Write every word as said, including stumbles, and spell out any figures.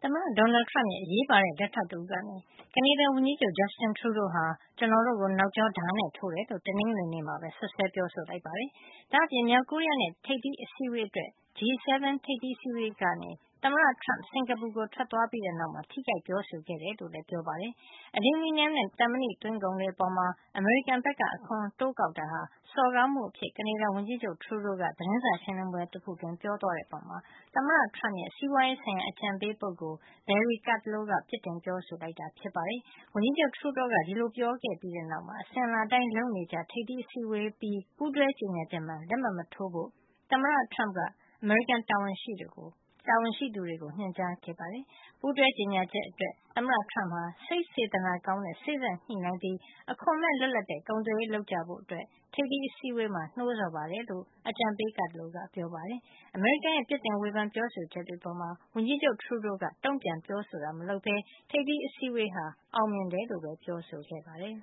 သမ္မတ Donald Trump ရဲ့ အရေးပါတဲ့ လက်ထောက်တဦးကနေ ကနေဒါဝန်ကြီးချုပ် Justin Trudeau ဟာ ကျနော်တို့ကို နောက်ကျောဓားနဲ့ထိုးတယ်လို့ တနင်္ဂနွေနေ့မှာပဲ စွပ်စွဲပြောဆိုလိုက်ပါတယ်။ ဒါ့အပြင် မြောက်ကိုရီးယားနဲ့ ထိပ်သီးအစည်းအဝေးအတွက် G 7 ထိပ်သီးအစည်းအဝေးကနေ သမ္မတ Trump စင်္ကာပူကို ထွက်သွားပြီးတဲ့နောက်မှာ ထိခိုက်ပြောဆိုခဲ့တယ်လို့လည်း ပြောပါတယ်။ အလူမီနီယံနဲ့ သံမဏိသွင်းကုန်တွေအပေါ် အမေရိကန်ဘက်က အခွန်တိုးကောက်တာဟာ စော်ကားမှုအဖြစ် ကနေဒါဝန်ကြီးချုပ် Trudeau က သတင်းစာရှင်းလင်းပွဲတခုအတွင်း ပြောသွားတဲ့အပေါ် သမ္မတ Trump ရဲ့ စီးပွားရေးဆိုင်ရာ အကြံပေးပုဂ္ဂိုလ် Larry Kudlow က ပြစ်တင်ပြောဆိုလိုက်တာ ဖြစ်ပါတယ်။ ဝန်ကြီးချုပ် Trudeau က ဒီလိုပြောခဲ့ပြီးတဲ့နောက် အစဉ်အလာအတိုင်း လုပ်နေကျ ထိပ်သီးအစည်းအဝေးအပြီး ပူးတွဲကြေညာချက်မှာ လက်မှတ်မထိုးဖို့ သမ္မတ Trump က အမေရိကန်တာဝန်ရှိသူတွေကို ညွှန်ကြားခဲ့ပါတယ်။ ပူးတွဲကြေညာချက်အတွက် သမ္မတ Trump ဟာ စိတ်စေတနာကောင်းတဲ့ စေ့စပ်ညှိနှိုင်းပြီး အခွန်မဲ့ လွတ်လပ်တဲ့ ကုန်သွယ်ရေးလုပ်ကြဖို့ ထိပ်သီးအစည်းအဝေးမှာ နှိုးဆော်ပါတယ်လို့ အကြံပေး Kudlow က ပြောပါတယ်။ အမေရိကန်ရဲ့ ပြစ်တင်ဝေဖန်ပြောဆိုချက်တွေအပေါ် ဝန်ကြီးချုပ် Trudeau က တုံ့ပြန်ပြောဆိုတာ မလုပ်ဘဲ ထိပ်သီးအစည်းအဝေးဟာ အောင်မြင်တယ်လို့ပဲ ပြောဆိုခဲ့ပါတယ်